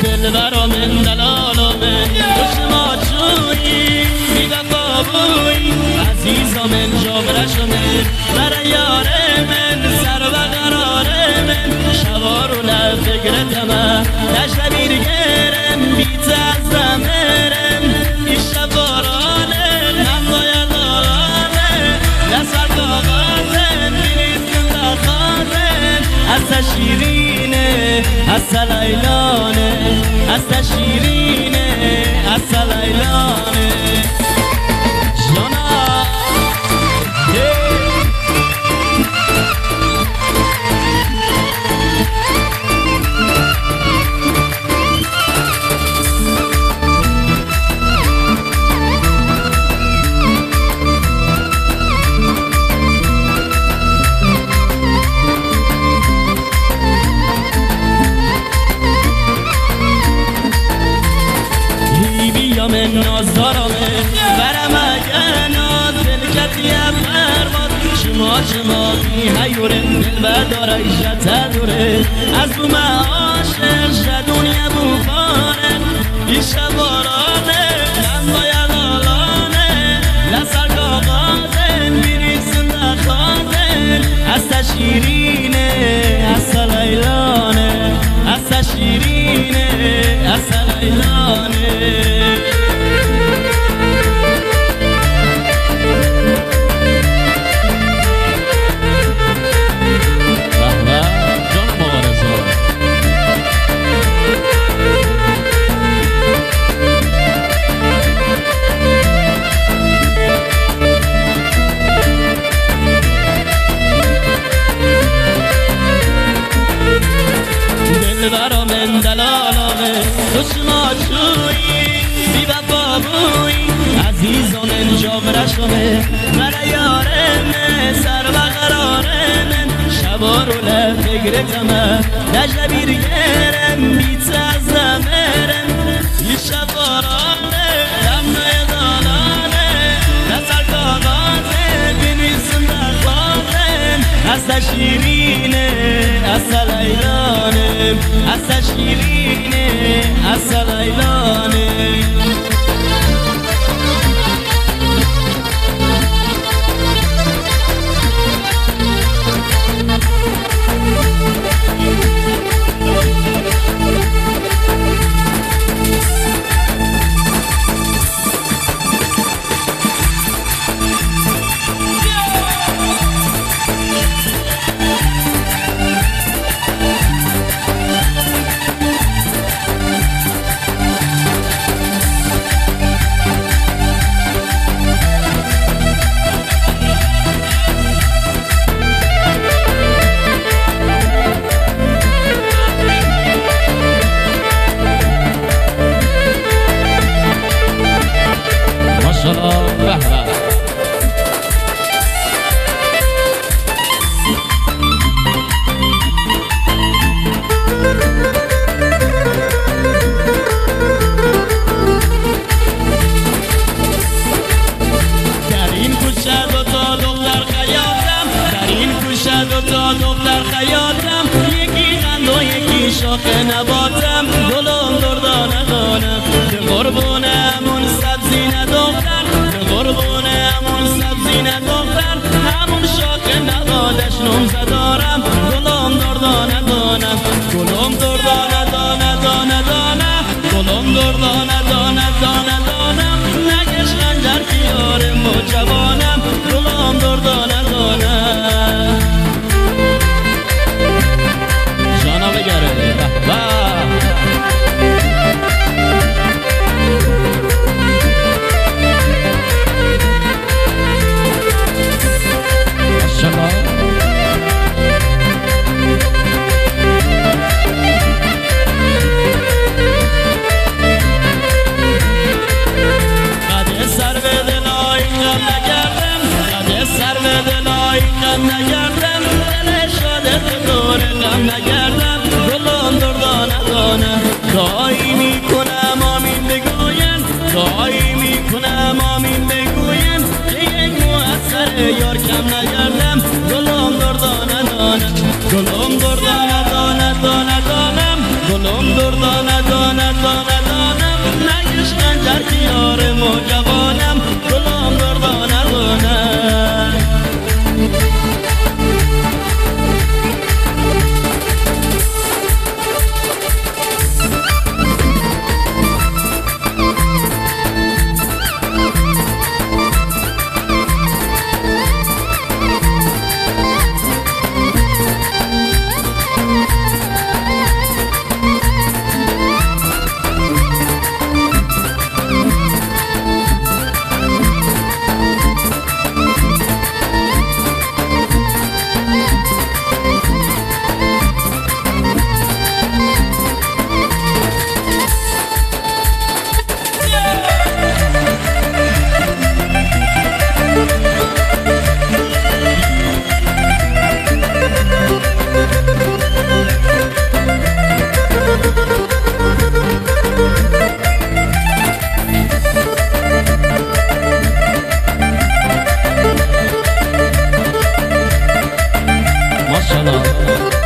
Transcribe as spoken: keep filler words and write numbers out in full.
دلبرا من دلالا من خوشما چوی بی وفا بوی عزیزا من جابرشو من برای یار من سر و قرار من شوارو لفکرتم نشبیر گرم بیت از زمرم ایشه بارانه نمای دارانه لسر کاغازن بینیستم دخازن از شیرینه از لیلانه از شیرینه از لیلانه جانا من نازدارمه برم اگه ناز دلکتی پرواز شما شما بی هیوره دل بداره ایشت دوره از بو معاشق شدونی بو خانه ایشه بارانه لن باید آلانه لسر کاغازه میریسون دخوازه از شیرینه از لیلانه از شیرینه از لیلانه دلبرا من دلالامه خوشما چوی بی وفا بوی عزیزا من جابرشمه برای یار من سر و قرار من شبارو لفکرتم نشبیر گرم بیت از زمرم ایشه بارانه دمنای دانانه نسر کاغازه بینیسم دخوازم از شیرینه از لیلانه از شیرینه از لیلانه دختر خیاطم یکی قند و یکی شاخ نباتم دلم دردانه دانم به قربونمون سبزی ندختر به قربونمون سبزی ندختر همون شاخ نباتش نمزه دارم دلم دردانه دانم دلم دردانه دانه دانه دانه دلم دردانه دانه دانه دانم نگش خنجر پیارم و جوانم دلم دردانه دانه بگره سلام